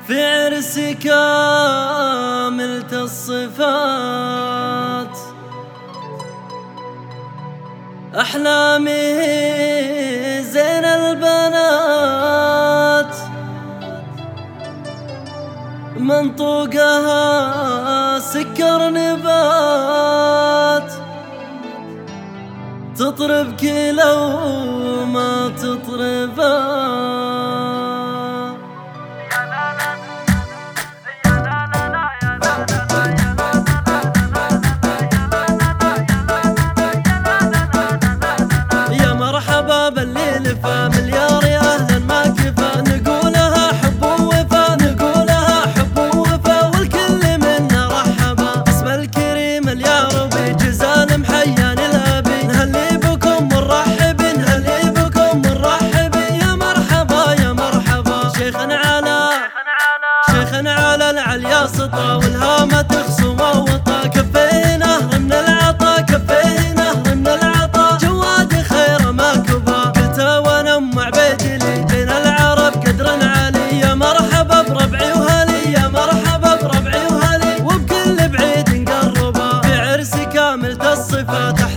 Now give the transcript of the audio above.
في عرسي كاملة الصفات، أحلامي زين البنات، منطوقها سكر نبات، تطربك لو ما تطربات. يا مرحبا باللي لفا مليار يا أهلا ما كفا، نقولها حب ووفا، نقولها حب ووفا، والكل منا رحبا. اسم الكريم الياربي جزال محيان الأبي، نهلي بكم مرحبين، نهلي بكم مرحبين. يا مرحبا يا مرحبا، شيخنا على العليا سطا، والهامة تخصم ووطا، كفيه نهر من العطا، كفيه نهر من العطا، جواد خير ما كفا. قلت وانا ام عبيد لي بين العرب قدر عالي، يا مرحبا بربعي وهلي، يا مرحبا بربعي وهلي، وبكل بعيد نقربا. في عرسي كاملة الصفات